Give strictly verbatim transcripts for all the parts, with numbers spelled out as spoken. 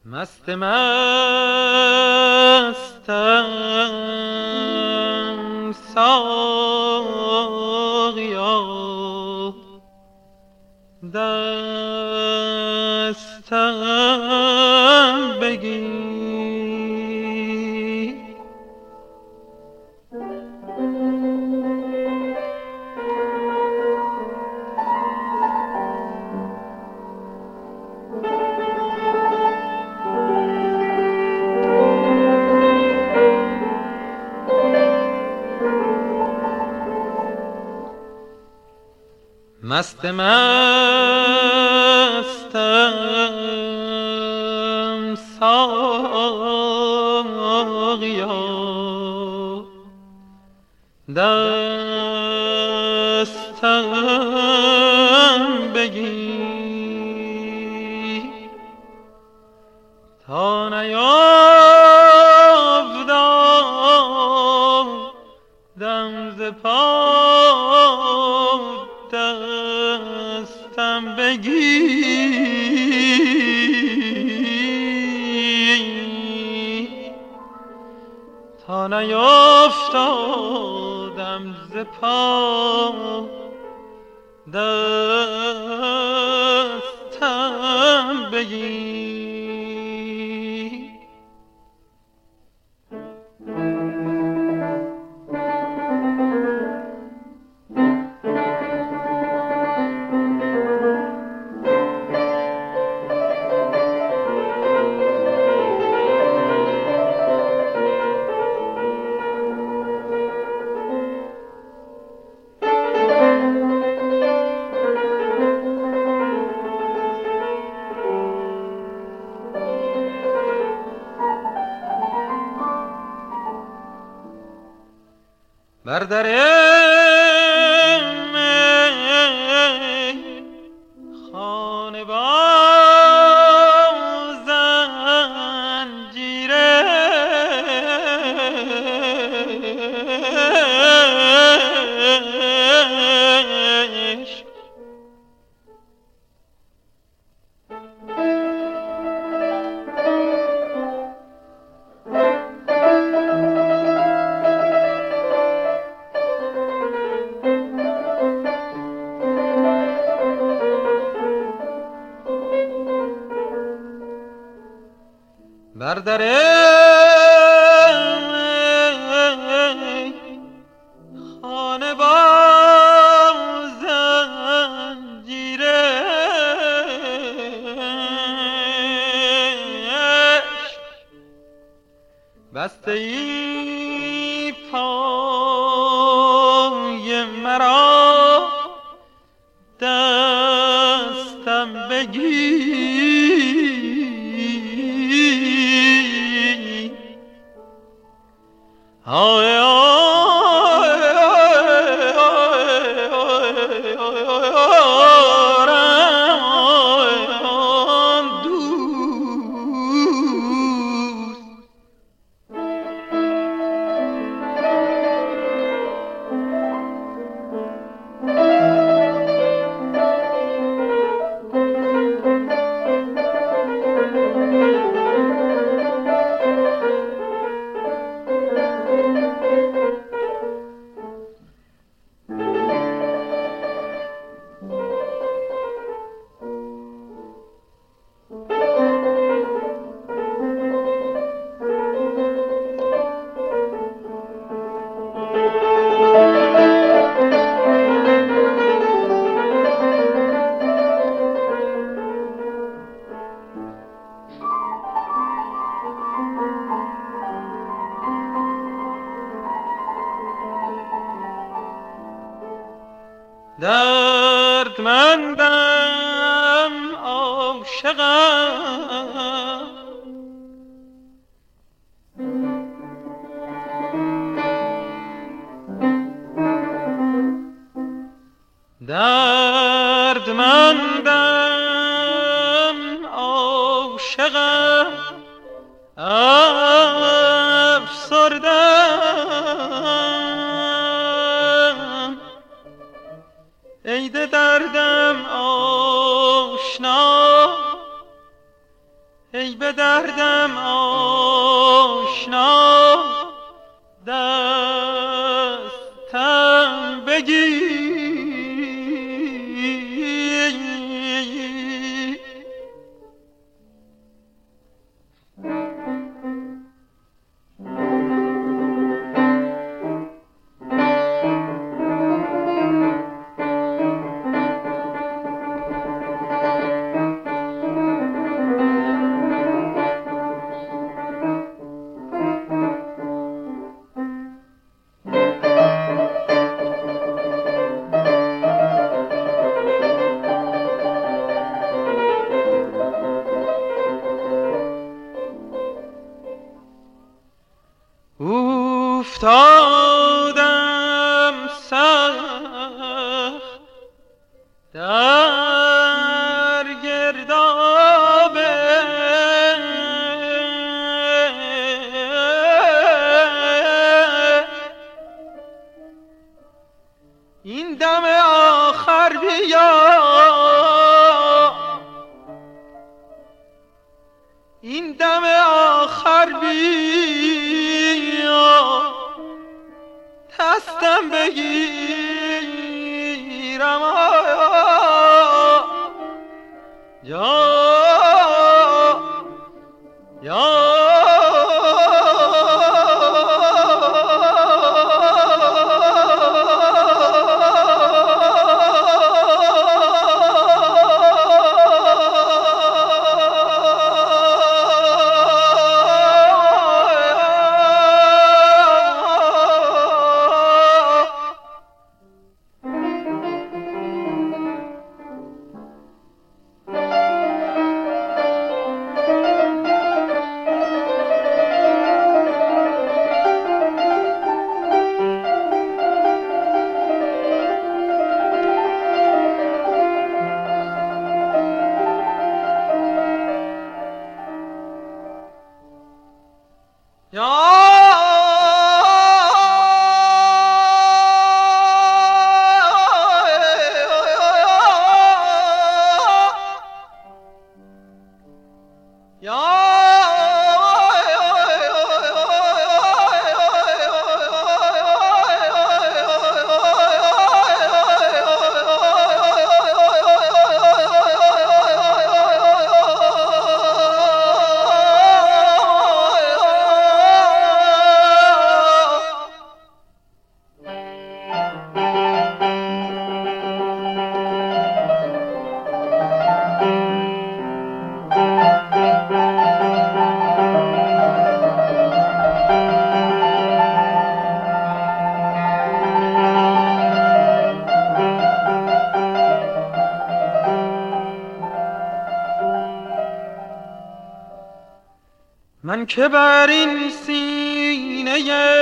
مست مستم ساقیا دستم بگیر مست مستم ساقیا دستم بگیر تا نیافتادم ز پا دستم بگیر تا نیافتادم ز پا دستم بگیر بر در خانه با زنجیرش بر در خانه با زنجیرش بسته ای پای مرا دستم بگیر آی دردمندم عاشقم دردمندم عاشقم افسردم ای دردم آشنا ای به دردم آشنا دستم بگیر. افتادم سخت در گرداب این دم آخر بیا، این دم آخر بیا، دستم بگیرم یا یا من که بر این سینه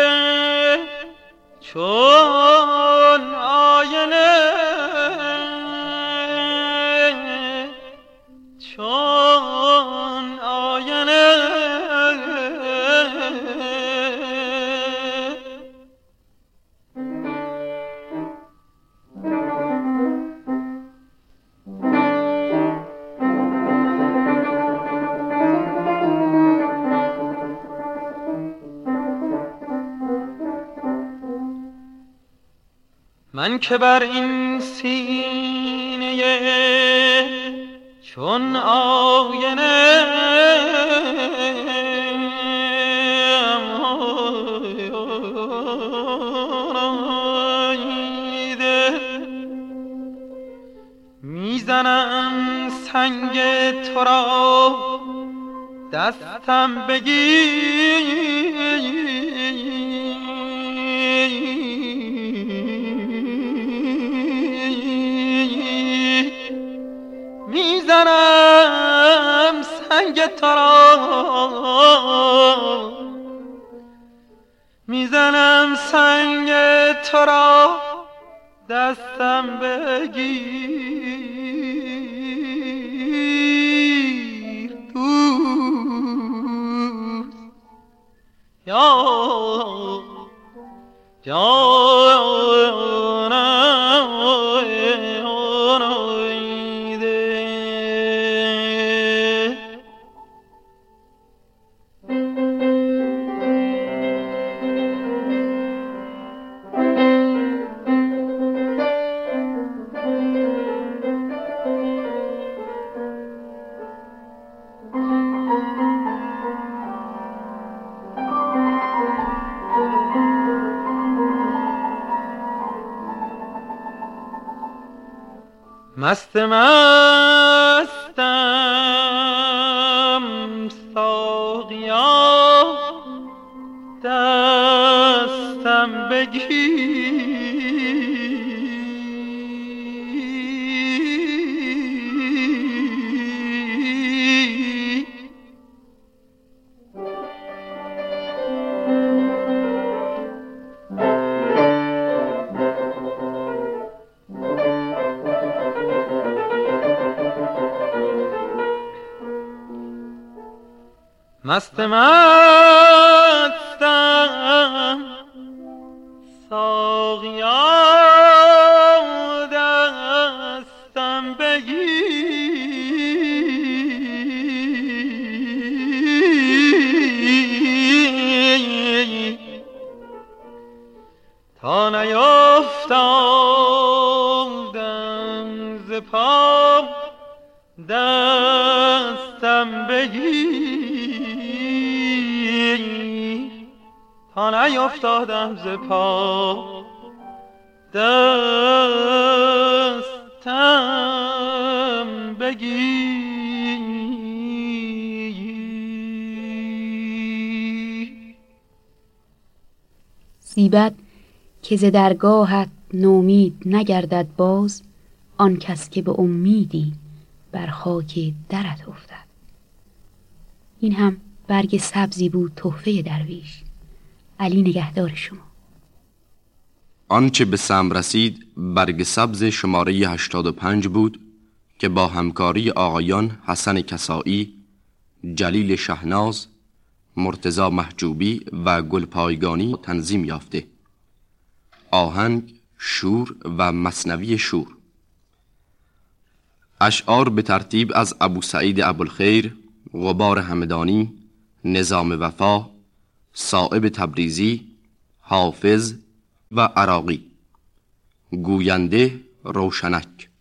چون آینه چون آینه من که بر این سینه چون آینه میزنم سنگ تو را دستم بگیر، میزنم سنگ تو را میزنم سنگ تو را دستم بگیر دوست یا مست مستم ساقیا دستم بگیر مست مستم ساقیا دستم بگیر تا نیفتادم ز پا دستم بگیر تا نیفتادم ز پا دستم بگیر. زیبد که ز درگاهت نومید نگردد باز، آن کس که به امیدی بر خاک درت افتد. این هم برگ سبزی بود تحفه درویش. علی نگهدار شما. آنچه به سم رسید برگ سبز شماره هشتاد و پنج بود که با همکاری آقایان حسن کسائی، جلیل شهناز، مرتضی محجوبی و گلپایگانی تنظیم یافته. آهنگ، شور و مثنوی شور. اشعار به ترتیب از ابو سعید ابوالخیر، غبار همدانی، نظام وفا، صائب تبریزی، حافظ و عراقی. گوینده روشنک.